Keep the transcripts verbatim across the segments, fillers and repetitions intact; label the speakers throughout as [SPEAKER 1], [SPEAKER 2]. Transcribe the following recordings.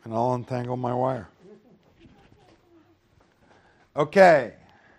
[SPEAKER 1] And I'll untangle my wire. Okay.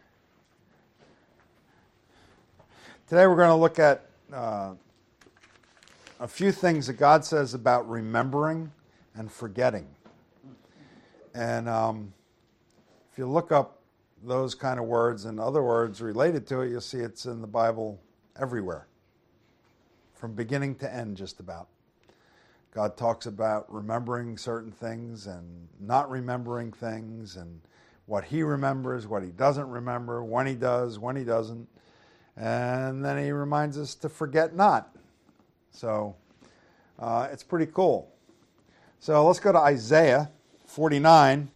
[SPEAKER 1] Today we're going to look at uh, a few things that God says about remembering and forgetting. And um, if you look up those kind of words and other words related to it, you'll see it's in the Bible everywhere, from beginning to end just about. God talks about remembering certain things and not remembering things and what he remembers, what he doesn't remember, when he does, when he doesn't. And then he reminds us to forget not. So uh, it's pretty cool. So let's go to Isaiah forty-nine.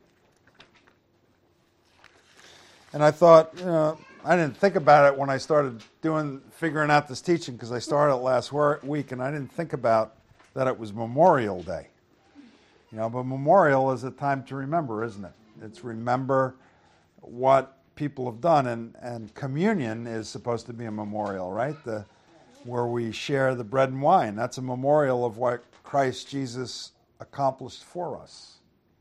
[SPEAKER 1] And I thought, you know, I didn't think about it when I started doing, figuring out this teaching, because I started it last week, and I didn't think about that it was Memorial Day. You know, but Memorial is a time to remember, isn't it? It's remember what people have done, and, and communion is supposed to be a memorial, right? The where we share the bread and wine. That's a memorial of what Christ Jesus accomplished for us.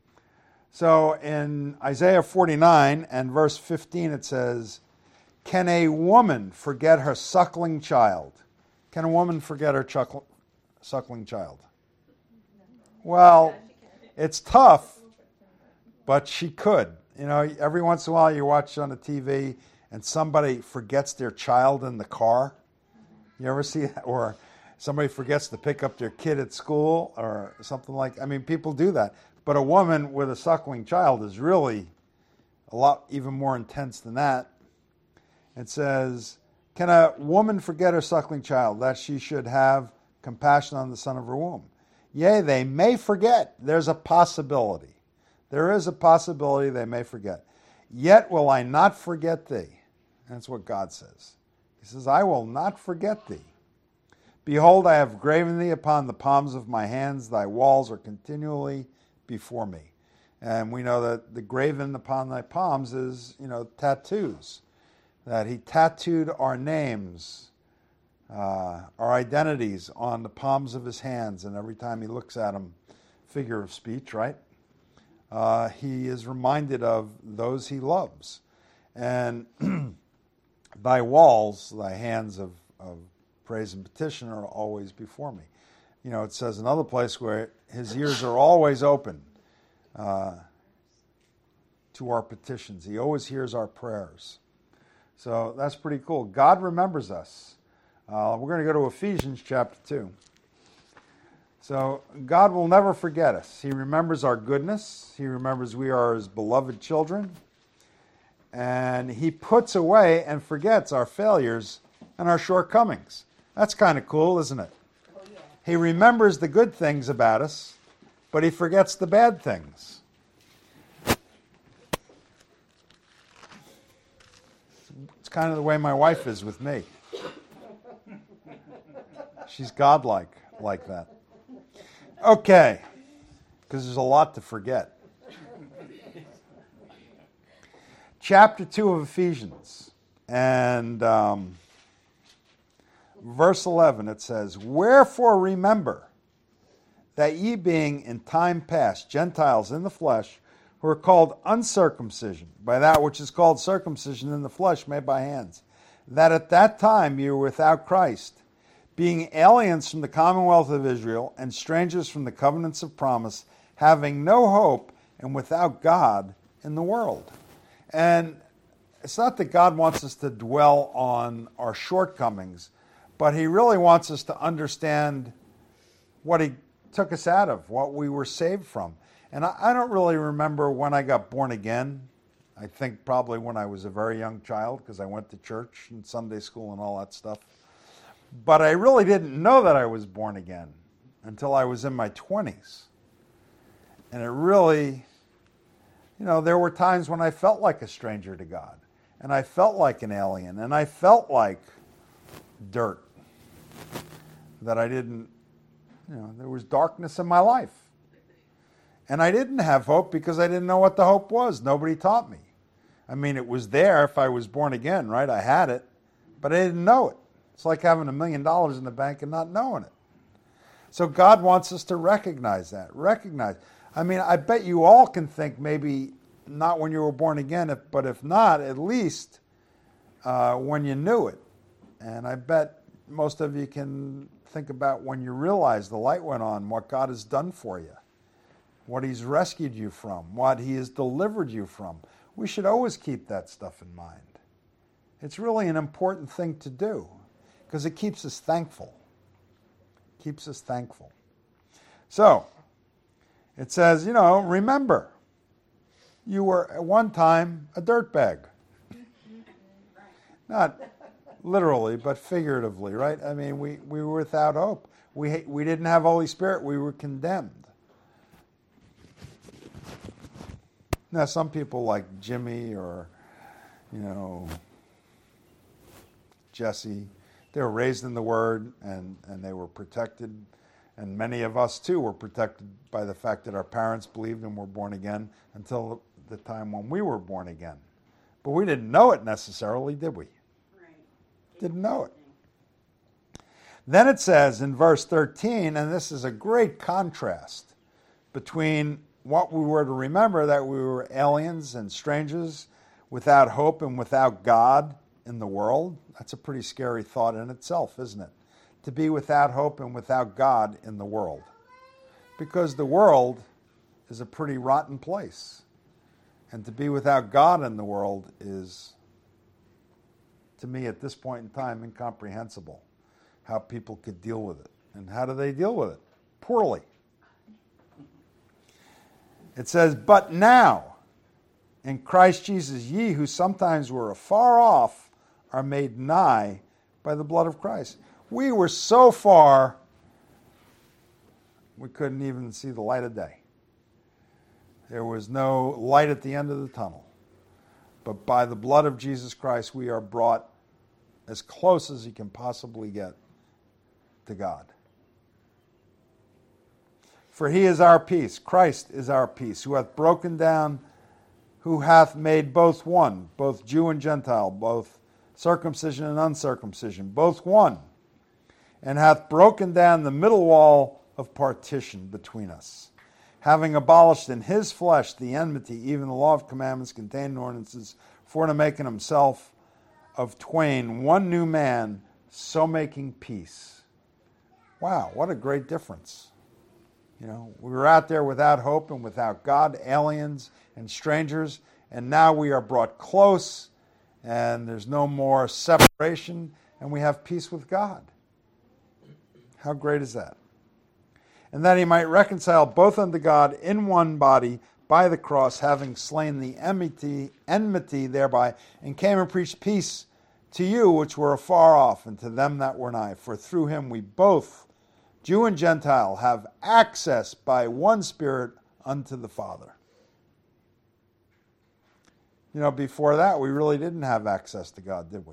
[SPEAKER 1] So in Isaiah forty-nine and verse fifteen it says, "Can a woman forget her suckling child?" Can a woman forget her chuckle, suckling child? Well, it's tough, but she could. You know, every once in a while you watch on the T V and somebody forgets their child in the car. You ever see that? Or somebody forgets to pick up their kid at school or something like, I mean, people do that. But a woman with a suckling child is really a lot even more intense than that. It says, "Can a woman forget her suckling child, that she should have compassion on the son of her womb? Yea, they may forget." There's a possibility. There is a possibility they may forget. "Yet will I not forget thee." That's what God says. He says, "I will not forget thee. Behold, I have graven thee upon the palms of my hands. Thy walls are continually before me." And we know that the graven upon thy palms is, you know, tattoos. That he tattooed our names, uh, our identities on the palms of his hands. And every time he looks at them, figure of speech, right? Uh, he is reminded of those he loves. And thy walls, thy hands of, of praise and petition are always before me. You know, it says another place where his ears are always open uh, to our petitions. He always hears our prayers. So that's pretty cool. God remembers us. Uh, we're going to go to Ephesians chapter two. So God will never forget us. He remembers our goodness. He remembers we are his beloved children. And he puts away and forgets our failures and our shortcomings. That's kind of cool, isn't it?
[SPEAKER 2] Oh, yeah.
[SPEAKER 1] He remembers the good things about us, but he forgets the bad things. It's kind of the way my wife is with me. She's godlike like that. Okay, because there's a lot to forget. Chapter two of Ephesians, and um, verse eleven, it says, "Wherefore remember that ye being in time past Gentiles in the flesh, who are called uncircumcision by that which is called circumcision in the flesh made by hands, that at that time you were without Christ, being aliens from the commonwealth of Israel and strangers from the covenants of promise, having no hope and without God in the world." And it's not that God wants us to dwell on our shortcomings, but he really wants us to understand what he took us out of, what we were saved from. And I, I don't really remember when I got born again. I think probably when I was a very young child, because I went to church and Sunday school and all that stuff. But I really didn't know that I was born again until I was in my twenties. And it really, you know, there were times when I felt like a stranger to God. And I felt like an alien. And I felt like dirt. That I didn't, you know, there was darkness in my life. And I didn't have hope because I didn't know what the hope was. Nobody taught me. I mean, it was there if I was born again, right? I had it, but I didn't know it. It's like having a million dollars in the bank and not knowing it. So God wants us to recognize that. Recognize. I mean, I bet you all can think maybe not when you were born again, if, but if not, at least uh, when you knew it. And I bet most of you can think about when you realize the light went on, what God has done for you, what he's rescued you from, what he has delivered you from. We should always keep that stuff in mind. It's really an important thing to do because it keeps us thankful. Keeps us thankful. So, it says, you know, remember, you were at one time a dirtbag. Not literally, but figuratively, right? I mean, we, we were without hope. We, we didn't have Holy Spirit. We were condemned. Now, some people like Jimmy or, you know, Jesse, they were raised in the Word and, and they were protected. And many of us, too, were protected by the fact that our parents believed and were born again until the time when we were born again. But we didn't know it necessarily, did we? Right. Didn't know it. Then it says in verse thirteen, and this is a great contrast between what we were to remember, that we were aliens and strangers without hope and without God in the world. That's a pretty scary thought in itself, isn't it? To be without hope and without God in the world. Because the world is a pretty rotten place. And to be without God in the world is, to me at this point in time, incomprehensible. How people could deal with it. And how do they deal with it? Poorly. It says, but now, in Christ Jesus, ye who sometimes were afar off are made nigh by the blood of Christ. We were so far, we couldn't even see the light of day. There was no light at the end of the tunnel. But by the blood of Jesus Christ, we are brought as close as you can possibly get to God. For he is our peace, Christ is our peace, who hath broken down, who hath made both one, both Jew and Gentile, both circumcision and uncircumcision, both one, and hath broken down the middle wall of partition between us, having abolished in his flesh the enmity, even the law of commandments contained in ordinances, for to make in himself of twain one new man, so making peace. Wow, what a great difference. You know, we were out there without hope and without God, aliens and strangers, and now we are brought close, and there's no more separation, and we have peace with God. How great is that? And that he might reconcile both unto God in one body by the cross, having slain the enmity, enmity thereby, and came and preached peace to you which were afar off, and to them that were nigh. For through him we both, Jew and Gentile, have access by one Spirit unto the Father. You know, before that, we really didn't have access to God, did we?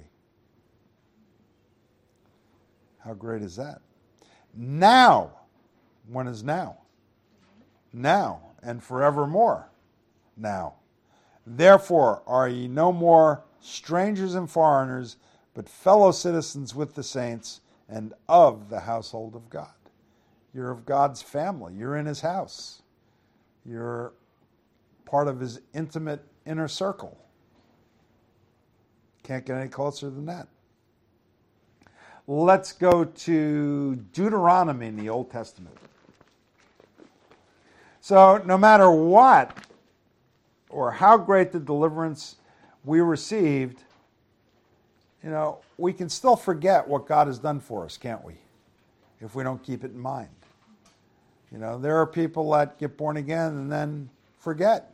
[SPEAKER 1] How great is that? Now, when is now? Now, and forevermore. Now. Therefore are ye no more strangers and foreigners, but fellow citizens with the saints and of the household of God. You're of God's family. You're in his house. You're part of his intimate inner circle. Can't get any closer than that. Let's go to Deuteronomy in the Old Testament. So no matter what or how great the deliverance we received, you know, we can still forget what God has done for us, can't we? If we don't keep it in mind. You know, there are people that get born again and then forget.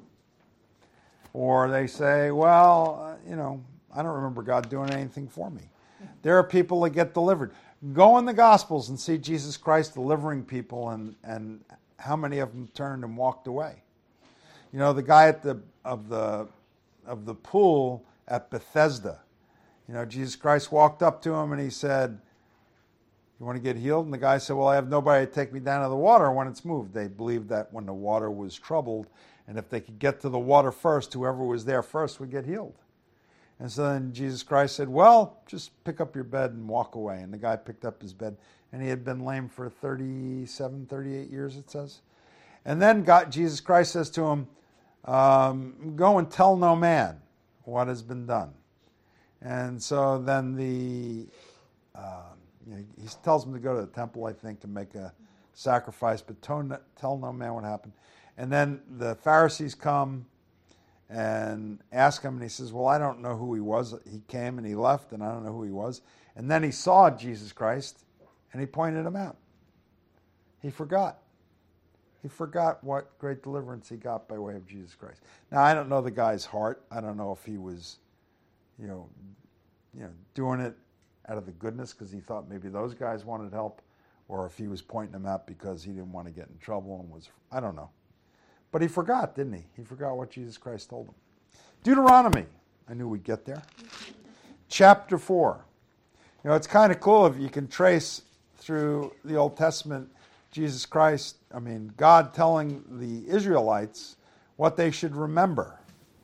[SPEAKER 1] Or they say, well, uh, you know, I don't remember God doing anything for me. There are people that get delivered. Go in the Gospels and see Jesus Christ delivering people, and, and how many of them turned and walked away. You know, the guy at the of the of the pool at Bethesda. You know, Jesus Christ walked up to him and he said, you want to get healed? And the guy said, well, I have nobody to take me down to the water when it's moved. They believed that when the water was troubled, and if they could get to the water first, whoever was there first would get healed. And so then Jesus Christ said, well, just pick up your bed and walk away. And the guy picked up his bed, and he had been lame for thirty-seven, thirty-eight years, it says. And then God, Jesus Christ says to him, um, go and tell no man what has been done. And so then the uh, you know, he tells him to go to the temple, I think, and make a sacrifice, but tell no man what happened. And then the Pharisees come and ask him, and he says, well, I don't know who he was. He came and he left, and I don't know who he was. And then he saw Jesus Christ, and he pointed him out. He forgot. He forgot what great deliverance he got by way of Jesus Christ. Now, I don't know the guy's heart. I don't know if he was, you know, you know, doing it out of the goodness because he thought maybe those guys wanted help, or if he was pointing them out because he didn't want to get in trouble and was, I don't know. But he forgot, didn't he? He forgot what Jesus Christ told him. Deuteronomy. I knew we'd get there. Chapter four. You know, it's kind of cool if you can trace through the Old Testament Jesus Christ, I mean, God telling the Israelites what they should remember.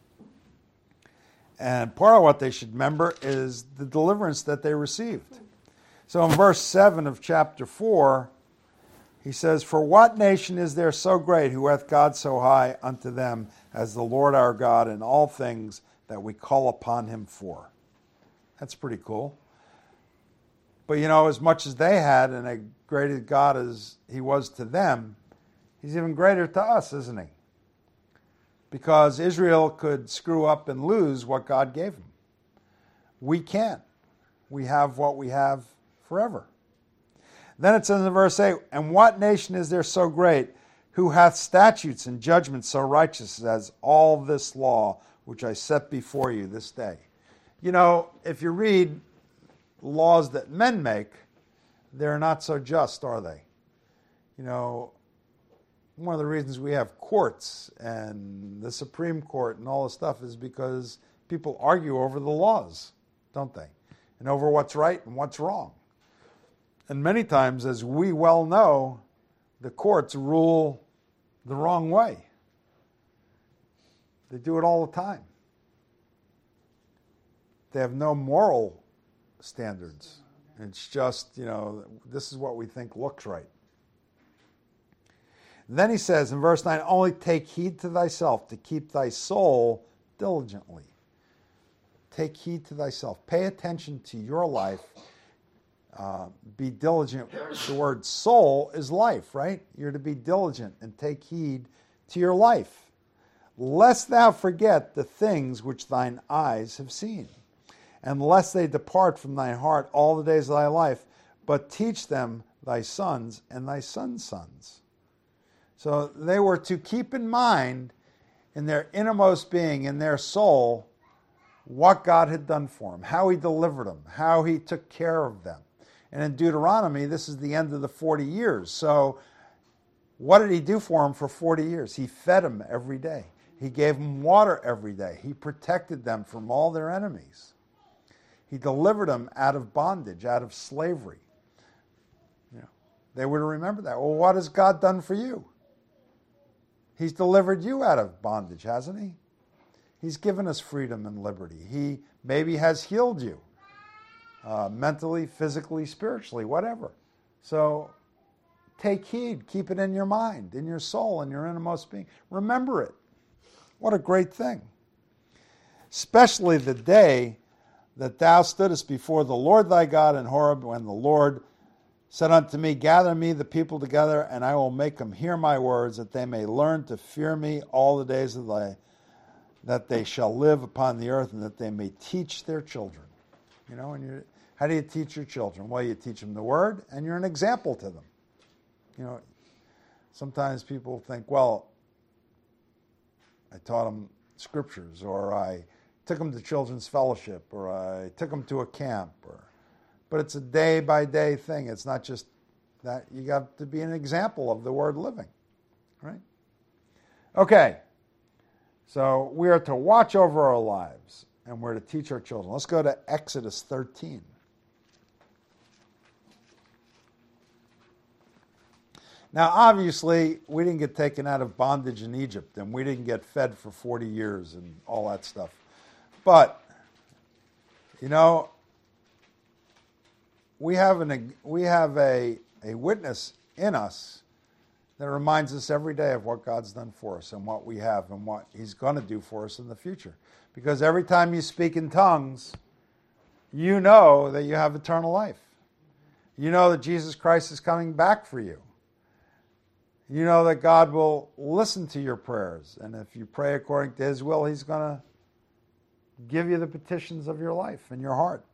[SPEAKER 1] And part of what they should remember is the deliverance that they received. So in verse seven of chapter four, he says, for what nation is there so great who hath God so high unto them as the Lord our God in all things that we call upon him for? That's pretty cool. But you know, as much as they had and a great God as he was to them, he's even greater to us, isn't he? Because Israel could screw up and lose what God gave them. We can't. We have what we have forever. Then it says in verse eight, and what nation is there so great who hath statutes and judgments so righteous as all this law which I set before you this day? You know, if you read laws that men make, they're not so just, are they? You know, one of the reasons we have courts and the Supreme Court and all this stuff is because people argue over the laws, don't they? And over what's right and what's wrong. And many times, as we well know, the courts rule the wrong way. They do it all the time. They have no moral standards. It's just, you know, this is what we think looks right. And then he says in verse nine, only take heed to thyself to keep thy soul diligently. Take heed to thyself. Pay attention to your life. Uh, be diligent. The word soul is life, right? You're to be diligent and take heed to your life, lest thou forget the things which thine eyes have seen, and lest they depart from thy heart all the days of thy life, but teach them thy sons and thy sons' sons. So they were to keep in mind in their innermost being, in their soul, what God had done for them, how he delivered them, how he took care of them. And in Deuteronomy, this is the end of the forty years. So what did he do for them for forty years? He fed them every day. He gave them water every day. He protected them from all their enemies. He delivered them out of bondage, out of slavery. You know, they were to remember that. Well, what has God done for you? He's delivered you out of bondage, hasn't he? He's given us freedom and liberty. He maybe has healed you. Uh, mentally, physically, spiritually, whatever. So take heed. Keep it in your mind, in your soul, in your innermost being. Remember it. What a great thing. Especially the day that thou stoodest before the Lord thy God in Horeb, when the Lord said unto me, gather me the people together, and I will make them hear my words, that they may learn to fear me all the days of thy, that they shall live upon the earth, and that they may teach their children. You know, and you how do you teach your children? Well, you teach them the word, and you're an example to them. You know, sometimes people think, well, I taught them scriptures, or I took them to children's fellowship, or I took them to a camp, or but it's a day-by-day thing. It's not just that. You got to be an example of the word living, right? Okay, so we are to watch over our lives, and we're to teach our children. Let's go to Exodus thirteen. Now, obviously, we didn't get taken out of bondage in Egypt, and we didn't get fed for forty years and all that stuff. But You know, we have an we have a, a witness in us that reminds us every day of what God's done for us and what we have and what he's going to do for us in the future. Because every time you speak in tongues, you know that you have eternal life. You know that Jesus Christ is coming back for you. You know that God will listen to your prayers. And if you pray according to his will, he's going to give you the petitions of your life and your heart.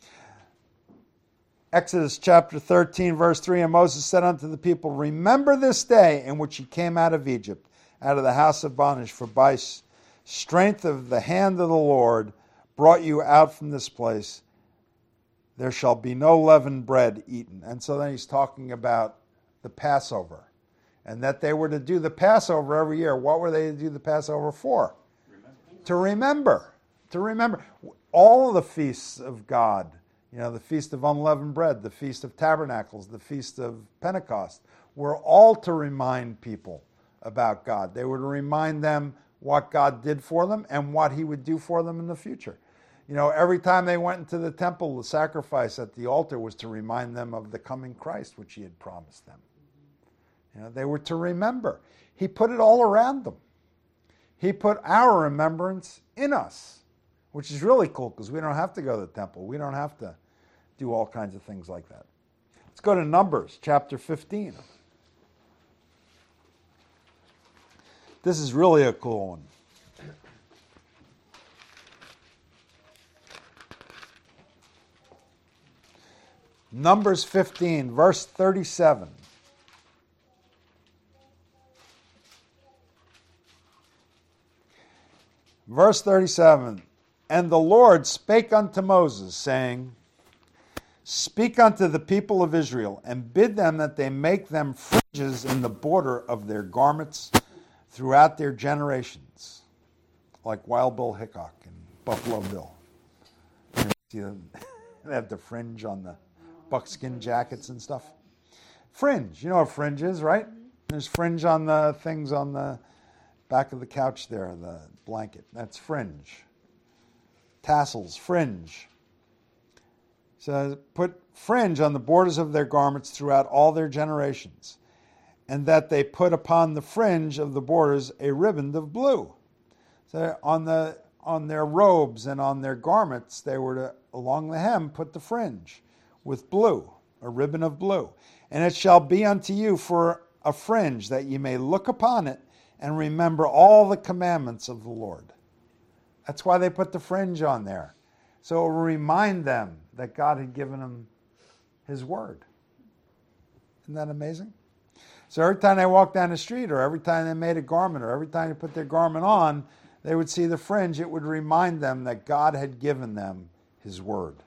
[SPEAKER 1] Exodus chapter thirteen, verse three, and Moses said unto the people, remember this day in which ye came out of Egypt, out of the house of bondage, for by strength of the hand of the Lord brought you out from this place. There shall be no leavened bread eaten. And so then he's talking about the Passover, and that they were to do the Passover every year. What were they to do the Passover for? Remember. To remember. To remember. All of the feasts of God, you know, the Feast of Unleavened Bread, the Feast of Tabernacles, the Feast of Pentecost, were all to remind people about God. They were to remind them what God did for them and what he would do for them in the future. You know, every time they went into the temple, the sacrifice at the altar was to remind them of the coming Christ, which he had promised them. You know, they were to remember. He put it all around them. He put our remembrance in us, which is really cool because we don't have to go to the temple. We don't have to do all kinds of things like that. Let's go to Numbers chapter fifteen. This is really a cool one. Numbers fifteen, verse thirty-seven. Verse thirty-seven, and the Lord spake unto Moses, saying, speak unto the people of Israel, and bid them that they make them fringes in the border of their garments throughout their generations, like Wild Bill Hickok and Buffalo Bill. You see them? They have the fringe on the buckskin jackets and stuff. Fringe, you know what fringe is, right? There's fringe on the things on the back of the couch there, the blanket. That's fringe. Tassels, fringe. So put fringe on the borders of their garments throughout all their generations, and that they put upon the fringe of the borders a riband of blue. So on the on their robes and on their garments, they were to, along the hem, put the fringe with blue, a ribbon of blue. And it shall be unto you for a fringe, that ye may look upon it and remember all the commandments of the Lord. That's why they put the fringe on there. So it will remind them that God had given them his word. Isn't that amazing? So every time they walked down the street, or every time they made a garment, or every time they put their garment on, they would see the fringe. It would remind them that God had given them his word.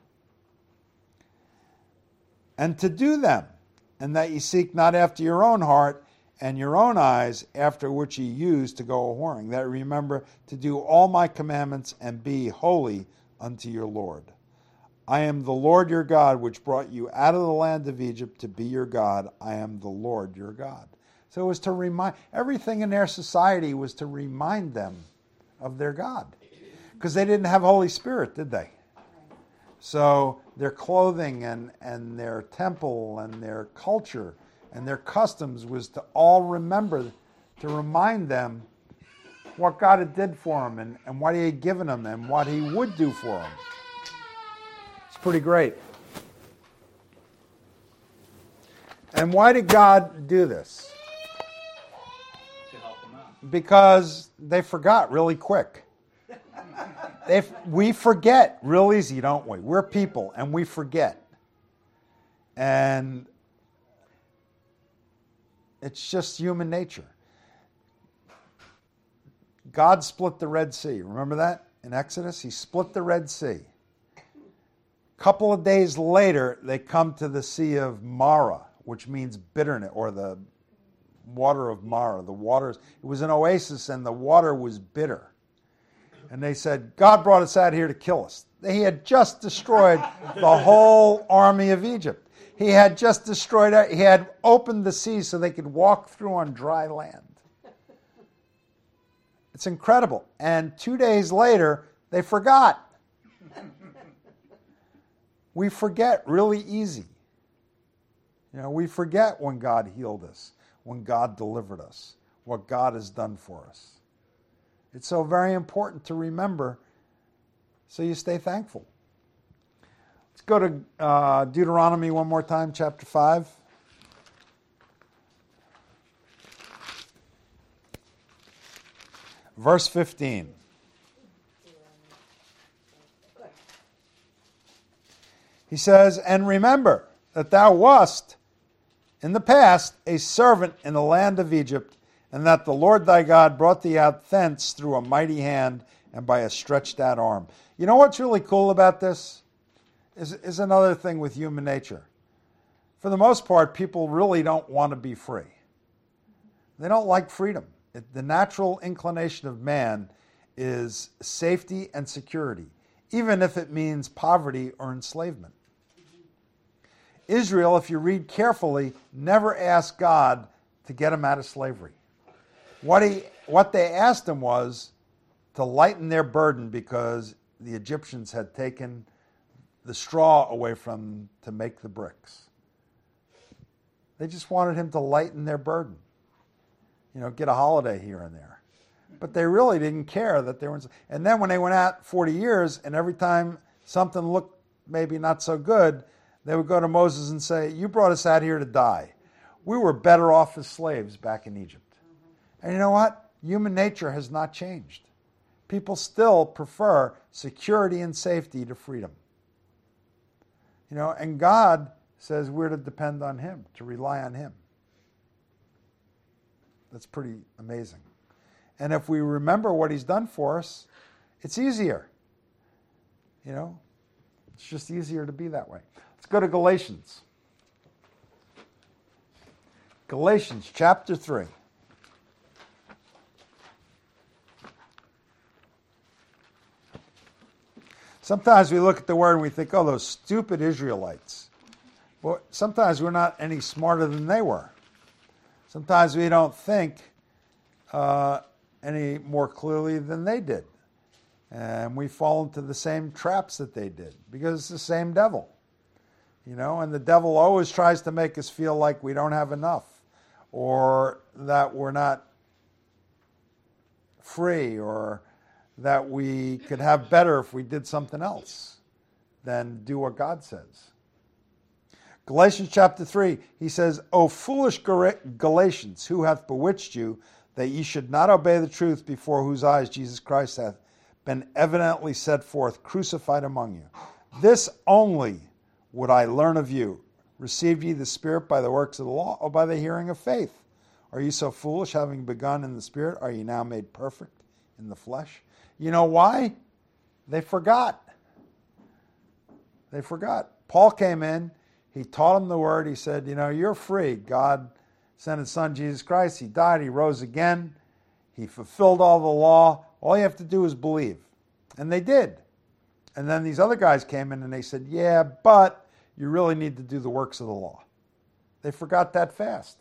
[SPEAKER 1] And to do them, and that ye seek not after your own heart and your own eyes, after which ye used to go a whoring, that remember to do all my commandments and be holy unto your Lord. I am the Lord your God, which brought you out of the land of Egypt to be your God. I am the Lord your God. So it was to remind, everything in their society was to remind them of their God. Because they didn't have Holy Spirit, did they? So their clothing and, and their temple and their culture and their customs was to all remember, to remind them what God had did for them and, and what he had given them and what he would do for them. It's pretty great. And why did God do this?
[SPEAKER 2] To help them out.
[SPEAKER 1] Because they forgot really quick. They, we forget real easy, don't we? We're people, and we forget. And it's just human nature. God split the Red Sea. Remember that in Exodus? He split the Red Sea. A couple of days later, they come to the Sea of Mara, which means bitterness, or the water of Mara. The waters, it was an oasis, and the water was bitter. And they said, God brought us out here to kill us. He had just destroyed the whole army of Egypt. He had just destroyed it. He had opened the sea so they could walk through on dry land. It's incredible. And two days later, they forgot. we forget really easy. You know, we forget when God healed us, when God delivered us, what God has done for us. It's so very important to remember so you stay thankful. Let's go to uh, Deuteronomy one more time, chapter five. Verse fifteen. He says, "And remember that thou wast in the past a servant in the land of Egypt, and that the Lord thy God brought thee out thence through a mighty hand and by a stretched out arm." You know what's really cool about this? Is, is another thing with human nature. For the most part, people really don't want to be free. They don't like freedom. It, the natural inclination of man is safety and security, even if it means poverty or enslavement. Israel, if you read carefully, never asked God to get him out of slavery. What he, what they asked him was to lighten their burden because the Egyptians had taken the straw away from them to make the bricks. They just wanted him to lighten their burden. You know, get a holiday here and there. But they really didn't care that they were... And then when they went out forty years, and every time something looked maybe not so good, they would go to Moses and say, "You brought us out here to die. We were better off as slaves back in Egypt." And you know what? Human nature has not changed. People still prefer security and safety to freedom. You know, and God says we're to depend on him, to rely on him. That's pretty amazing. And if we remember what he's done for us, it's easier. You know, it's just easier to be that way. Let's go to Galatians. Galatians chapter three. Sometimes we look at the word and we think, oh, those stupid Israelites. Well, sometimes we're not any smarter than they were. Sometimes we don't think uh, any more clearly than they did. And we fall into the same traps that they did because it's the same devil. You know, and the devil always tries to make us feel like we don't have enough or that we're not free or that we could have better if we did something else than do what God says. Galatians chapter three, he says, "O foolish Galatians, who hath bewitched you, that ye should not obey the truth, before whose eyes Jesus Christ hath been evidently set forth, crucified among you. This only would I learn of you. Received ye the Spirit by the works of the law, or by the hearing of faith? Are ye so foolish, having begun in the Spirit, are ye now made perfect in the flesh?" You know why? They forgot. They forgot. Paul came in. He taught them the word. He said, you know, you're free. God sent his son, Jesus Christ. He died. He rose again. He fulfilled all the law. All you have to do is believe. And they did. And then these other guys came in and they said, yeah, but you really need to do the works of the law. They forgot that fast.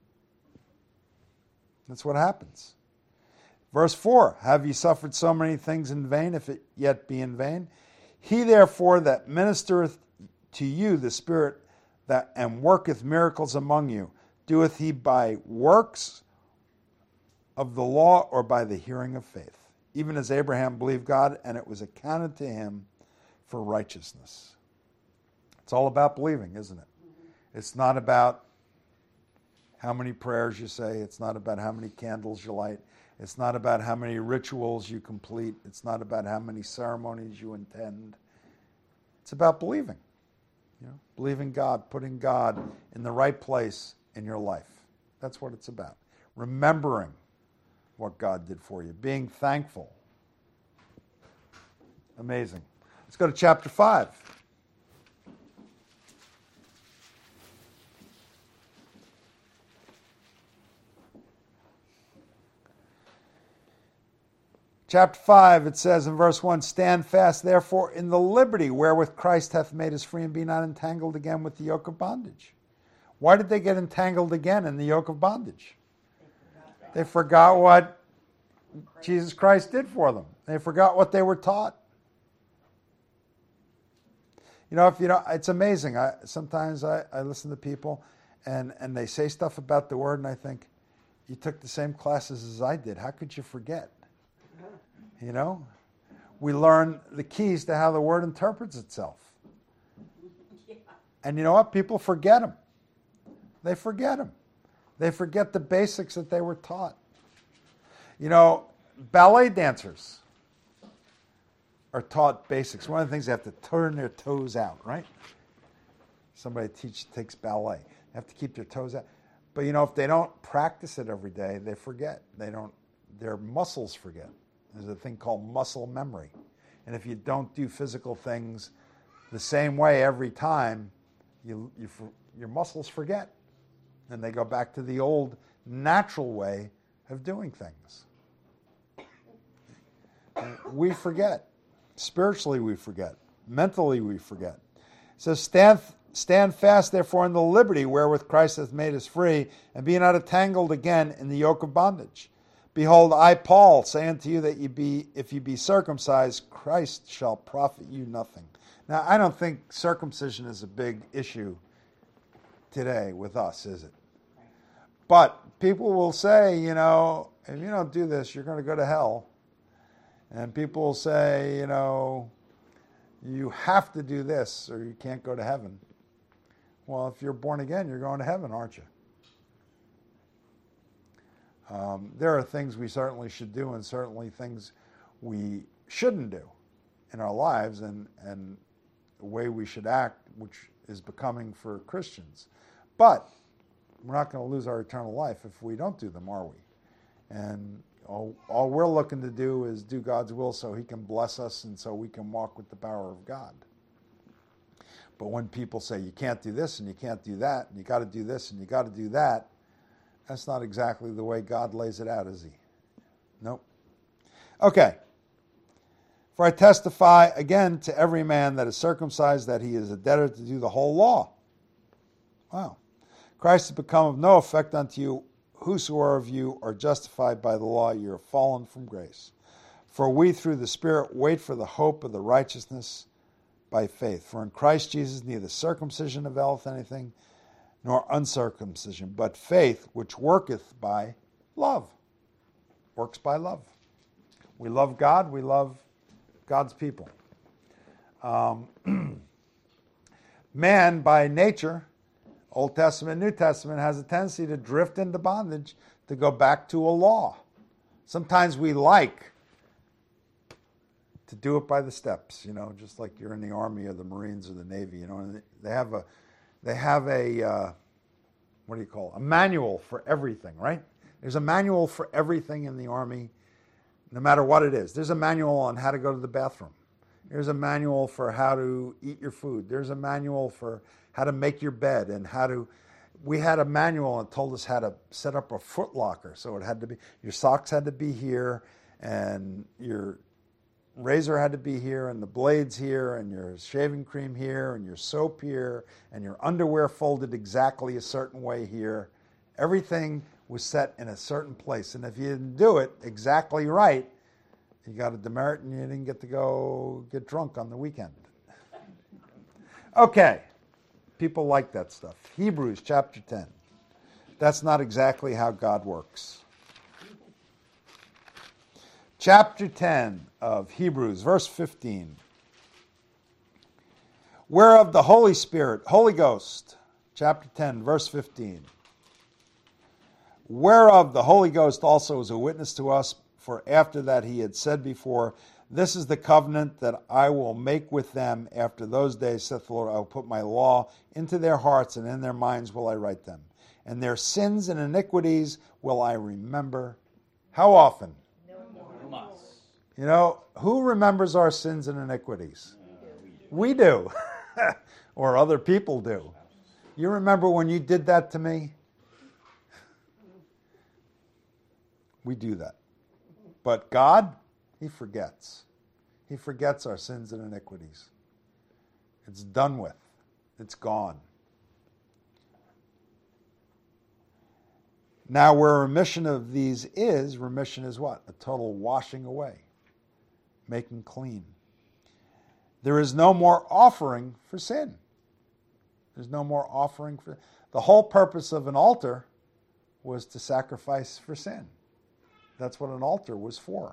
[SPEAKER 1] That's what happens. Verse four, "Have ye suffered so many things in vain, if it yet be in vain? He therefore that ministereth to you the Spirit that and worketh miracles among you, doeth he by works of the law or by the hearing of faith? Even as Abraham believed God, and it was accounted to him for righteousness." It's all about believing, isn't it? It's not about how many prayers you say. It's not about how many candles you light. It's not about how many rituals you complete. It's not about how many ceremonies you attend. It's about believing. You know, believing God, putting God in the right place in your life. That's what it's about. Remembering what God did for you. Being thankful. Amazing. Let's go to chapter five. Chapter five, it says in verse one, "Stand fast, therefore, in the liberty wherewith Christ hath made us free, and be not entangled again with the yoke of bondage." Why did they get entangled again in the yoke of bondage? They forgot what Jesus Christ did for them. They forgot what they were taught. You know, if you know, it's amazing. I sometimes I, I listen to people, and and they say stuff about the word, and I think, you took the same classes as I did. How could you forget? You know, we learn the keys to how the word interprets itself. Yeah. And you know what? People forget them. They forget them. They forget the basics that they were taught. You know, ballet dancers are taught basics. One of the things, they have to turn their toes out, right? Somebody teach takes ballet. They have to keep their toes out. But you know, if they don't practice it every day, they forget. They don't. Their muscles forget. There's a thing called muscle memory. And if you don't do physical things the same way every time, you, you your muscles forget. And they go back to the old natural way of doing things. We forget. Spiritually, we forget. Mentally, we forget. So stand, stand fast, therefore, in the liberty wherewith Christ hath made us free, and be not entangled again in the yoke of bondage. Behold, I, Paul, say unto you that ye be, if ye be circumcised, Christ shall profit you nothing. Now, I don't think circumcision is a big issue today with us, is it? But people will say, you know, if you don't do this, you're going to go to hell. And people will say, you know, you have to do this or you can't go to heaven. Well, if you're born again, you're going to heaven, aren't you? Um, there are things we certainly should do and certainly things we shouldn't do in our lives, and, and the way we should act, which is becoming for Christians. But we're not going to lose our eternal life if we don't do them, are we? And all, all we're looking to do is do God's will so he can bless us and so we can walk with the power of God. But when people say you can't do this and you can't do that and you got to do this and you got to do that, that's not exactly the way God lays it out, is he? Nope. Okay. For I testify again to every man that is circumcised that he is a debtor to do the whole law. Wow. Christ has become of no effect unto you. Whosoever of you are justified by the law, you are fallen from grace. For we through the Spirit wait for the hope of the righteousness by faith. For in Christ Jesus neither circumcision availeth anything, nor uncircumcision, but faith which worketh by love. Works by love. We love God, we love God's people. Um, man, by nature, Old Testament, New Testament, has a tendency to drift into bondage, to go back to a law. Sometimes we like to do it by the steps, you know, just like you're in the Army or the Marines or the Navy, you know, and they have a, they have a, uh, what do you call it? A manual for everything, right? There's a manual for everything in the Army, no matter what it is. There's a manual on how to go to the bathroom. There's a manual for how to eat your food. There's a manual for how to make your bed and how to, we had a manual that told us how to set up a foot locker. So it had to be, your socks had to be here and your razor had to be here and the blades here and your shaving cream here and your soap here and your underwear folded exactly a certain way here. Everything was set in a certain place. And if you didn't do it exactly right, you got a demerit and you didn't get to go get drunk on the weekend. Okay. People like that stuff. Hebrews chapter ten. That's not exactly how God works. Chapter ten of Hebrews, verse fifteen. Whereof the Holy Spirit, Holy Ghost, chapter ten, verse fifteen. Whereof the Holy Ghost also is a witness to us, for after that he had said before, this is the covenant that I will make with them after those days, saith the Lord. I will put my law into their hearts, and in their minds will I write them. And their sins and iniquities will I remember. How often?
[SPEAKER 2] No more.
[SPEAKER 1] You know, who remembers our sins and iniquities? We do. Or other people do. You remember when you did that to me? We do that. But God, he forgets. He forgets our sins and iniquities. It's done with. It's gone. Now, where remission of these is, remission is what? A total washing away, making clean. There is no more offering for sin. There's no more offering for... The whole purpose of an altar was to sacrifice for sin. That's what an altar was for.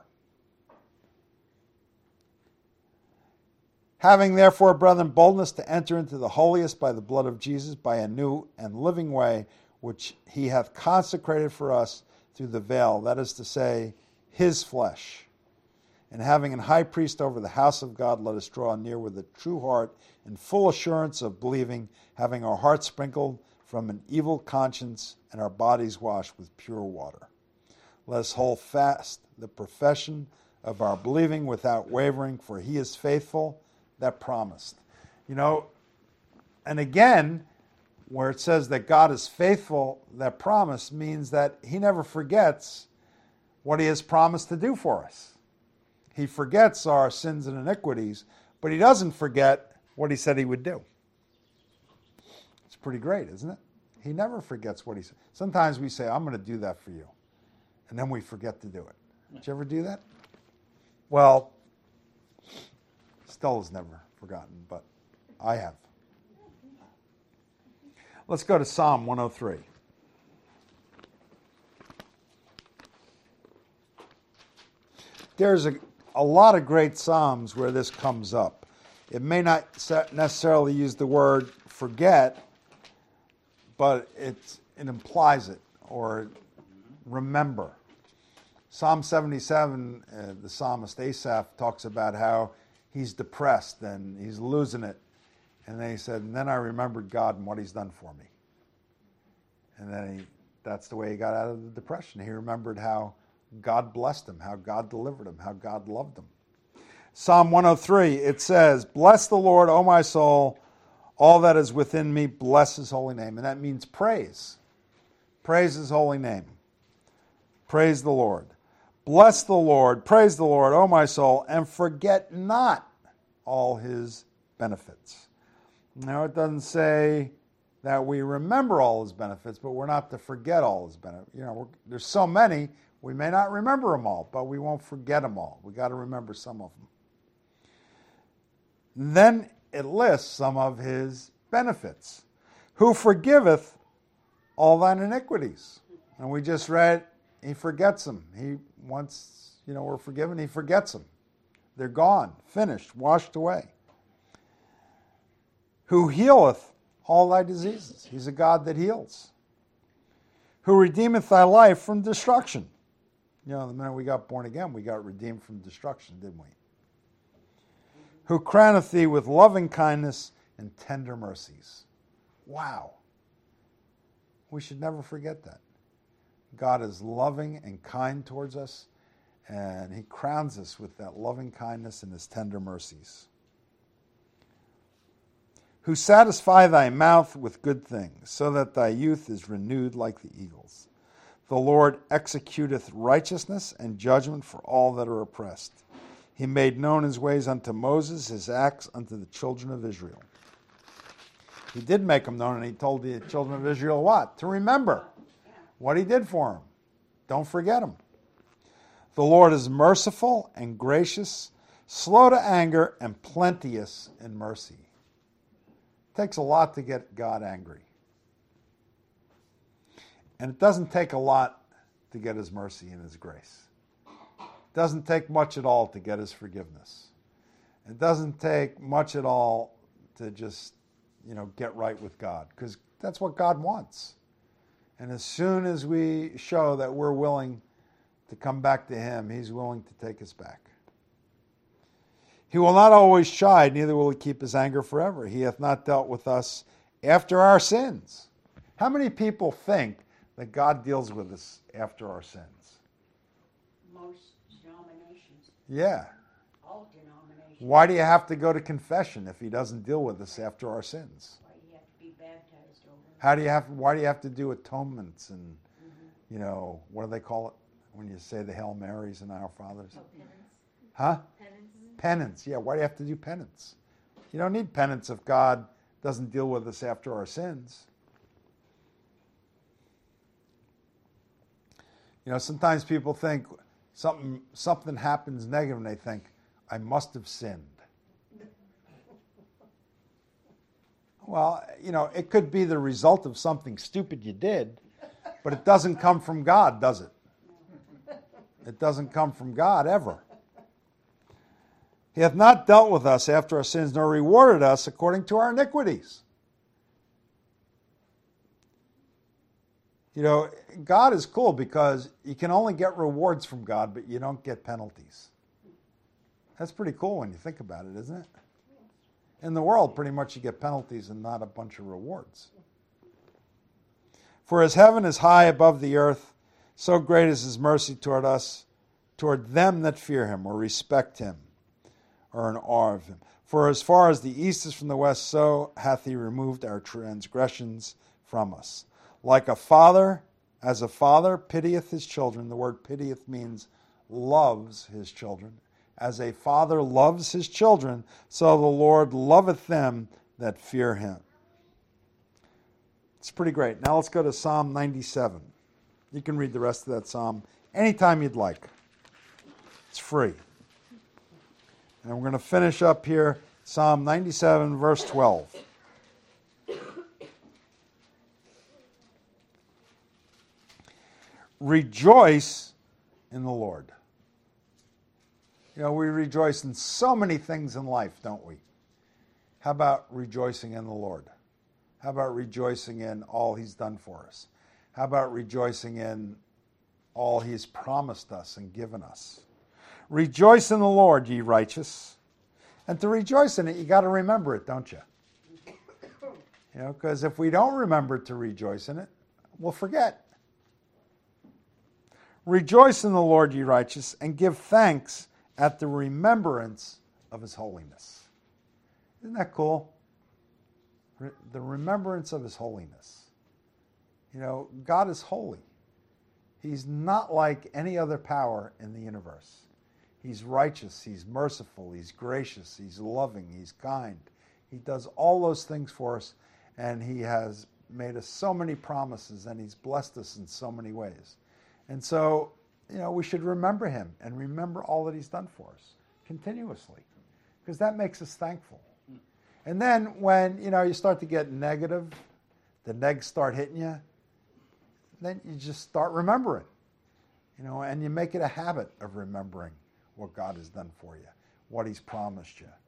[SPEAKER 1] Having therefore, brethren, boldness to enter into the holiest by the blood of Jesus, by a new and living way, which he hath consecrated for us through the veil, that is to say, his flesh. And having an high priest over the house of God, let us draw near with a true heart, in full assurance of believing, having our hearts sprinkled from an evil conscience and our bodies washed with pure water. Let us hold fast the profession of our believing without wavering, for he is faithful that promised. You know, and again, where it says that God is faithful that promised means that he never forgets what he has promised to do for us. He forgets our sins and iniquities, but he doesn't forget what he said he would do. It's pretty great, isn't it? He never forgets what he said. Sometimes we say, I'm going to do that for you, and then we forget to do it. Did you ever do that? Well, Stella's never forgotten, but I have. Let's go to Psalm one oh three. There's a, a lot of great Psalms where this comes up. It may not necessarily use the word forget, but it's, it implies it, or remember. Psalm seventy-seven, uh, the psalmist Asaph talks about how he's depressed and he's losing it. And then he said, and then I remembered God and what he's done for me. And then he, that's the way he got out of the depression. He remembered how God blessed him, how God delivered him, how God loved him. Psalm one oh three, it says, bless the Lord, O my soul, all that is within me, bless his holy name. And that means praise. Praise his holy name. Praise the Lord. Bless the Lord, praise the Lord, O my soul, and forget not all his benefits. Now, it doesn't say that we remember all his benefits, but we're not to forget all his benefits. You know, we're, there's so many, we may not remember them all, but we won't forget them all. We got to remember some of them. Then it lists some of his benefits. Who forgiveth all thine iniquities? And we just read, he forgets them. He once, you know, we're forgiven, he forgets them. They're gone, finished, washed away. Who healeth all thy diseases? He's a God that heals. Who redeemeth thy life from destruction? You know, the minute we got born again, we got redeemed from destruction, didn't we? Who crowneth thee with loving kindness and tender mercies. Wow. We should never forget that. God is loving and kind towards us, and he crowns us with that loving kindness and his tender mercies. Who satisfy thy mouth with good things, so that thy youth is renewed like the eagles. The Lord executeth righteousness and judgment for all that are oppressed. He made known his ways unto Moses, his acts unto the children of Israel. He did make them known, and he told the children of Israel what? To remember what he did for them. Don't forget him. The Lord is merciful and gracious, slow to anger, and plenteous in mercy. It takes a lot to get God angry. And it doesn't take a lot to get his mercy and his grace. It doesn't take much at all to get his forgiveness. It doesn't take much at all to just, you know, get right with God, because that's what God wants. And as soon as we show that we're willing to come back to him, he's willing to take us back. He will not always chide, neither will he keep his anger forever. He hath not dealt with us after our sins. How many people think that God deals with us after our sins?
[SPEAKER 3] Most denominations.
[SPEAKER 1] Yeah.
[SPEAKER 3] All denominations.
[SPEAKER 1] Why do you have to go to confession if he doesn't deal with us after our sins?
[SPEAKER 3] Why you have to be baptized over.
[SPEAKER 1] How do you have? Why do you have to do atonements and,
[SPEAKER 3] Mm-hmm.
[SPEAKER 1] you know, what do they call it when you say the Hail Marys and Our Fathers?
[SPEAKER 4] Oh, penance.
[SPEAKER 1] Huh?
[SPEAKER 4] Penance.
[SPEAKER 1] Penance. Yeah, why do you have to do penance? You don't need penance if God doesn't deal with us after our sins. You know, sometimes people think something something happens negative and they think, I must have sinned. Well, you know, it could be the result of something stupid you did, but it doesn't come from God, does it? It doesn't come from God ever. He hath not dealt with us after our sins, nor rewarded us according to our iniquities. You know, God is cool because you can only get rewards from God, but you don't get penalties. That's pretty cool when you think about it, isn't it? In the world, pretty much you get penalties and not a bunch of rewards. For as heaven is high above the earth, so great is his mercy toward us, toward them that fear him, or respect him, or in awe of him. For as far as the east is from the west, so hath he removed our transgressions from us. Like a father, as a father pitieth his children, the word pitieth means loves his children. As a father loves his children, so the Lord loveth them that fear him. It's pretty great. Now let's go to Psalm ninety-seven. You can read the rest of that psalm anytime you'd like. It's free. And we're going to finish up here, Psalm ninety-seven, verse twelve. Rejoice in the Lord. You know, we rejoice in so many things in life, don't we? How about rejoicing in the Lord? How about rejoicing in all he's done for us? How about rejoicing in all he's promised us and given us? Rejoice in the Lord, ye righteous. And to rejoice in it, you got to remember it, don't you? You know, because if we don't remember to rejoice in it, we'll forget. Rejoice in the Lord, ye righteous, and give thanks at the remembrance of his holiness. Isn't that cool? Re- the remembrance of his holiness. You know, God is holy. He's not like any other power in the universe. He's righteous, he's merciful, he's gracious, he's loving, he's kind. He does all those things for us, and he has made us so many promises, and he's blessed us in so many ways. And so, you know, we should remember him and remember all that he's done for us continuously, because that makes us thankful. And then when, you know, you start to get negative, the negs start hitting you, then you just start remembering, you know, and you make it a habit of remembering what God has done for you, what he's promised you,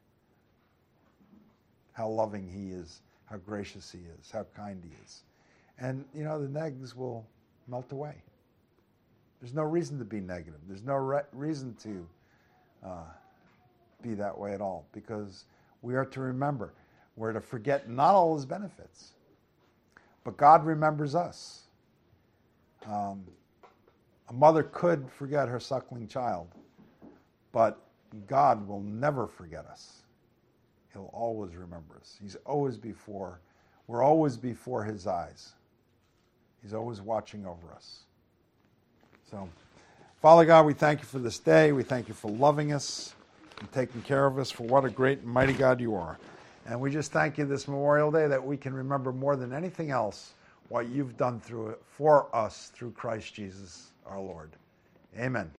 [SPEAKER 1] how loving he is, how gracious he is, how kind he is. And, you know, the negs will melt away. There's no reason to be negative. There's no re- reason to uh, be that way at all, because we are to remember. We're to forget not all his benefits, but God remembers us. Um, a mother could forget her suckling child, but God will never forget us. He'll always remember us. He's always before, we're always before his eyes. He's always watching over us. So, Father God, we thank you for this day. We thank you for loving us and taking care of us, for what a great and mighty God you are. And we just thank you this Memorial Day that we can remember more than anything else what you've done through it for us through Christ Jesus our Lord. Amen.